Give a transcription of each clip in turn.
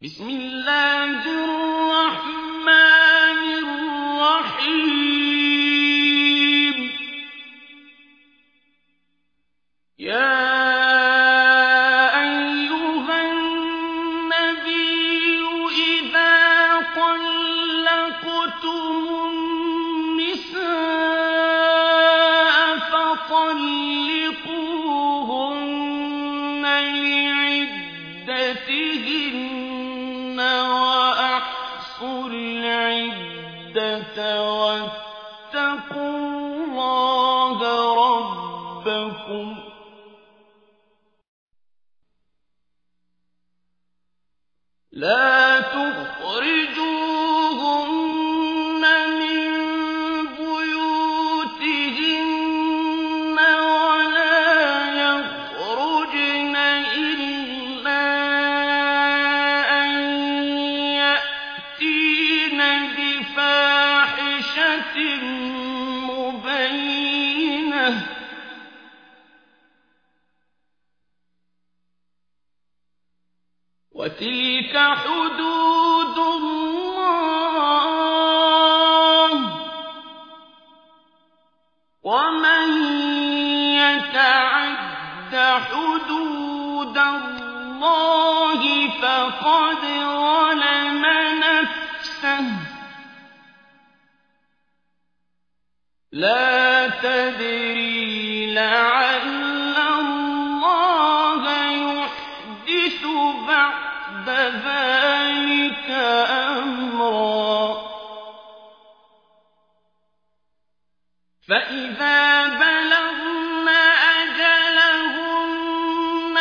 بسم الله الرحمن الرحيم يا أيها النبي إذا طلقتم النساء فطلقوهن لعدتهن وأحصوا العدة واتقوا الله ربكم لا تخرجوهن من بيوتهن ولا يخرجن إلا أن يأتين بفاحشة مبينة وتلك حدود الله ومن يتعد حدود الله فقد ظلم نفسه لا تدري لعل الله يحدث بعد ذلك أمرا فإذا بلغن أجلهن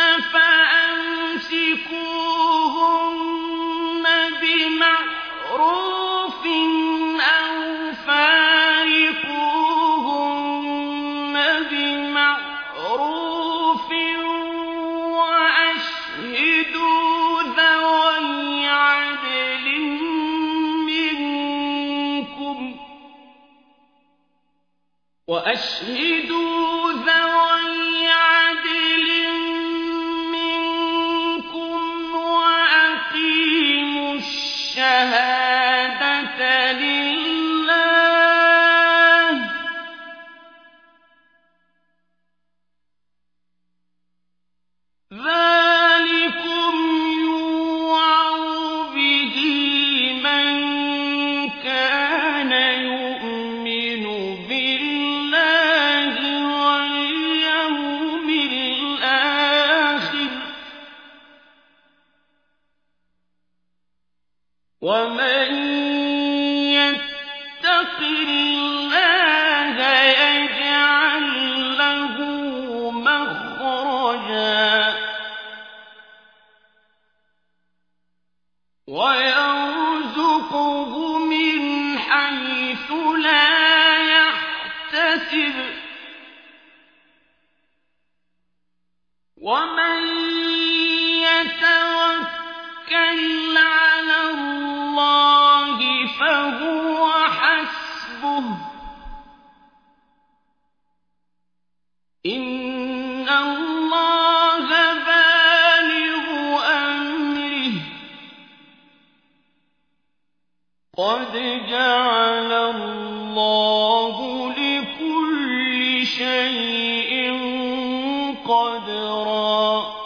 فأمسكوهن بمعروف أو فارقوهن بمعروف وأشهدوا ذوي عدل منكم وأقيموا الشهادة لله ذلكم يوعظ به من كان يؤمن بالله واليوم الآخر ومن يتق الله يجعل له مخرجا ويرزقه من حيث لا يحتسب ومن يتوكل على الله فهو حسبه إن الله بالغ أمره قد جعل الله لكل شيء قدرا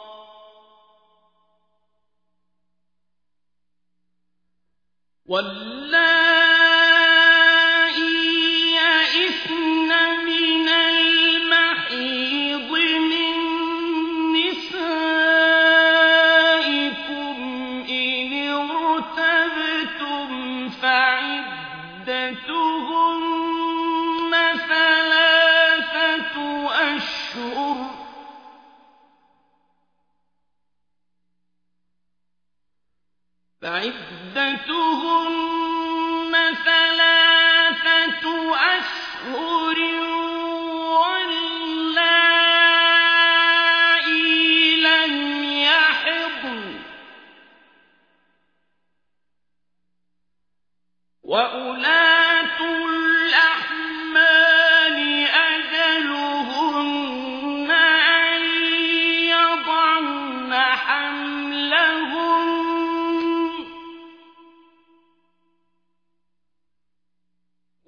واللائي يئسن من المحيض من نسائكم إن ارتبتم فعدتهن ثلاثة أشهر واللائي لم يحضن وأولاة الأحمال أجلهن أن يضعن حملهن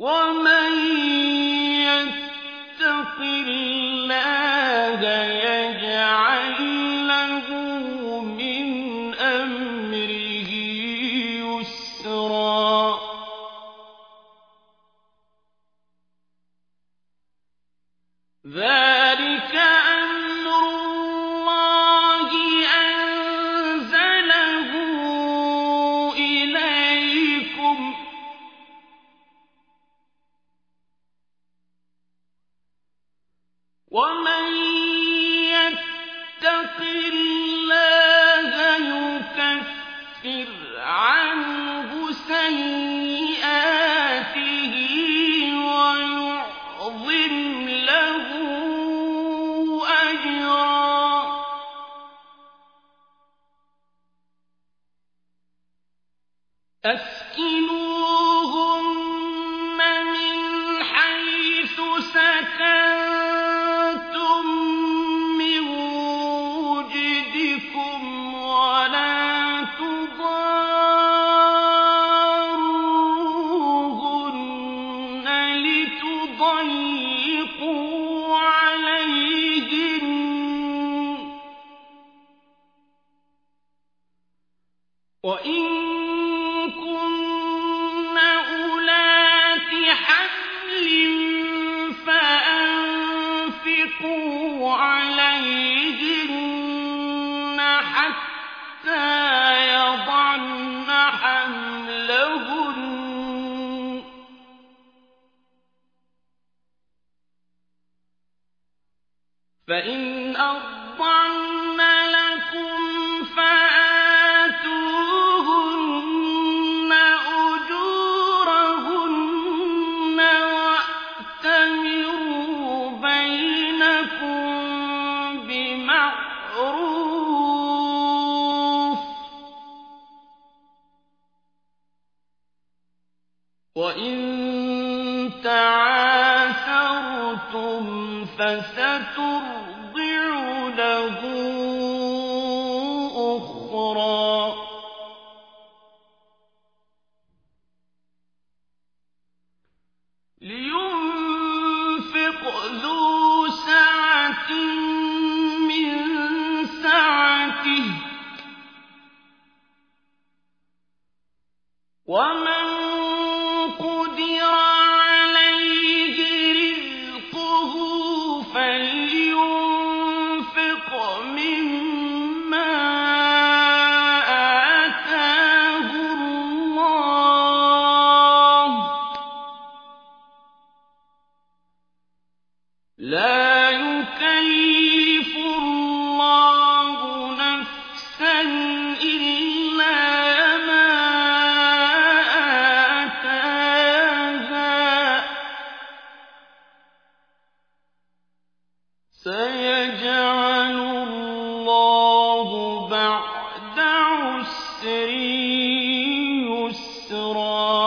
وَمَن يَتَّقِ اللَّهَ يَجْعَل لَّهُ مِنْ أَمْرِهِ يُسْرًا ذَٰلِكَ أَمْرُ اللَّهِ أَنزَلَهُ إِلَيْكُمْ ۚ وَمَن يَتَّقِ اللَّهَ يُكَفِّرْ عَنْهُ سَيِّئَاتِهِ وَيُعْظِمْ لَهُ أَجْرًا أَسْكِنُوهُنَّ مِنْ حَيْثُ سَكَنتُم مِّن وُجْدِكُمْ وَلَا تُضَارُّوهُنَّ لِتُضَيِّقُوا عَلَيْهِنَّ ۚ وَإِن كُنَّ أُولَاتِ حَمْلٍ فَأَنفِقُوا عَلَيْهِنَّ حَتَّىٰ يَضَعْنَ حَمْلَهُنَّ ۚ فَإِنْ أَرْضَعْنَ لَكُمْ فَآتُوهُنَّ أُجُورَهُنَّ وَأْتَمِرُوا بَيْنَكُم بِمَعْرُوفٍ ۖ وَإِن تَعَاثَرْتُمْ فَسَتُرْضِعُ لَهُ أُخْرَىٰ لِيُنفِقْ ذُو سَعَةٍ مِّن سَعَتِهِ ۖ وَمَن قُدِرَ عَلَيْهِ رِزْقُهُ فَلْيُنفِقْ مِمَّا آتَاهُ اللَّهُ ۚ لَا يُكَلِّفُ اللَّهُ نَفْسًا إِلَّا مَا آتَاهَا ۚ سَيَجْعَلُ اللَّهُ بَعْدَ عُسْرٍ يُسْرًا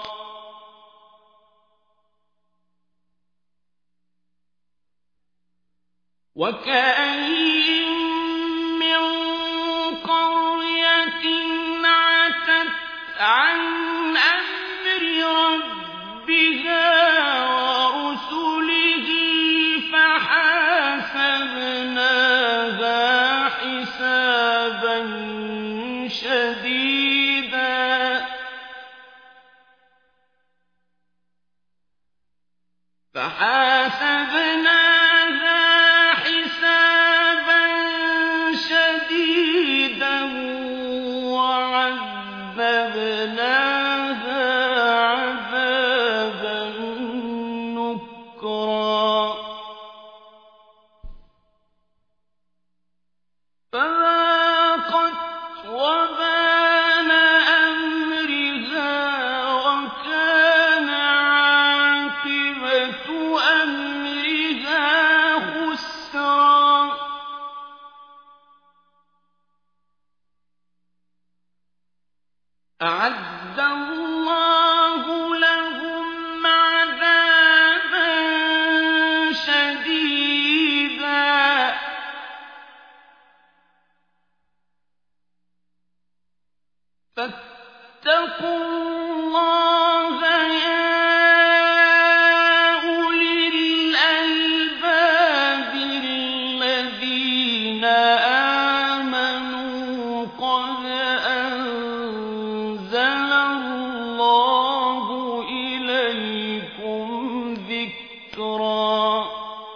وَكَأَيِّن مِّن قَرْيَةٍ عَتَتْ عَنْ أَمْرِ رَبِّهَا وَرُسُلِهِ فَحَاسَبْنَاهَا حِسَابًا شَدِيدًا وَعَذَّبْنَاهَا عَذَابًا نُّكْرًا فَذَاقَتْ وَبَالَ أَمْرِهَا وَكَانَ عَاقِبَةُ أَمْرِهَا خُسْرًا أَعَدَّ اللَّهُ لَهُمْ عَذَابًا شَدِيدًا فَاتَّقُوا اللَّهَ يَا أَنزَلَ اللَّهُ إِلَيْكُمْ ذِكْرًا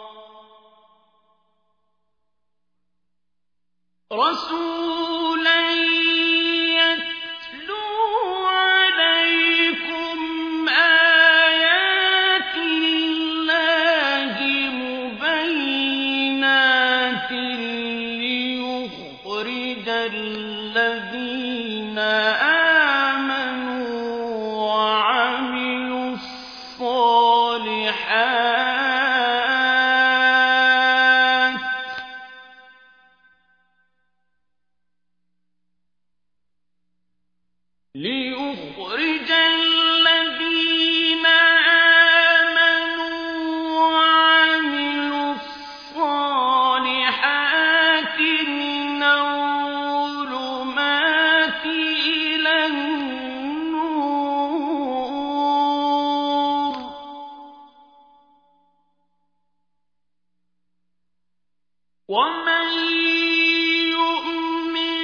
رَّسُولًا يَتْلُو عَلَيْكُمْ آيَاتِ اللَّهِ مُبَيِّنَاتٍ لِّيُخْرِجَ الَّذِينَ آمَنُوا وَعَمِلُوا الصَّالِحَاتِ مِنَ الظُّلُمَاتِ إِلَى النُّورِ ۚ وَمَن يُؤْمِن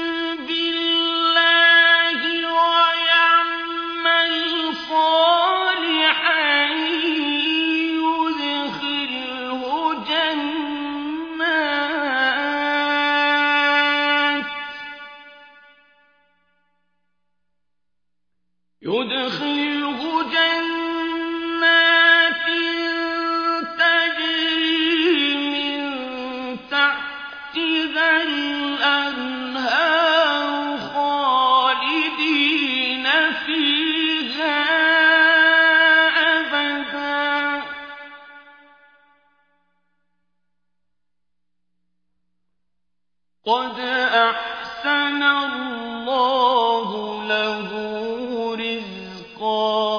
بِاللَّهِ وَيَعْمَلْ صَالِحًا يُدْخِلْهُ جَنَّاتٍ تَجْرِي مِن تَحْتِهَا الْأَنْهَارُ خَالِدِينَ فِيهَا أَبَدًا ۖ قَدْ أَحْسَنَ اللَّهُ لَهُ رِزْقًا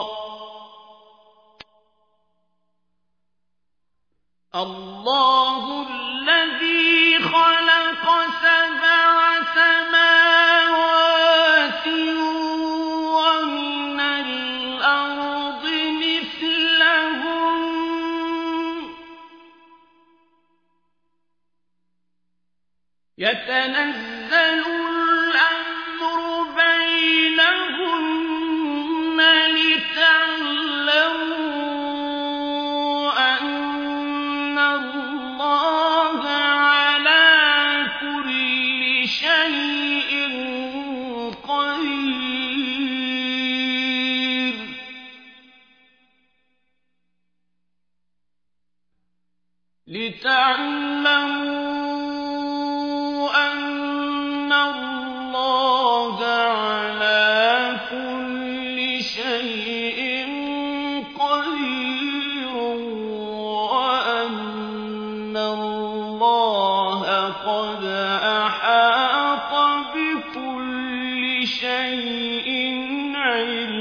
اللَّهُ الَّذِي خَلَقَ سَبْعَ سَمَاوَاتٍ وَمِنَ الْأَرْضِ مِثْلَهُنَّ يَتَنَزَّلُ الْأَمْرُ بَيْنَهُنَّ لِتَعْلَمُوا أَنَّ اللَّهَ عَلَىٰ كُلِّ شَيْءٍ قَدِيرٌ أَنَّ اللَّهَ عَلَىٰ كُلِّ شَيْءٍ قَدِيرٌ وَأَنَّ اللَّهَ قَدْ أَحَاطَ بِكُلِّ شَيْءٍ عِلْمًا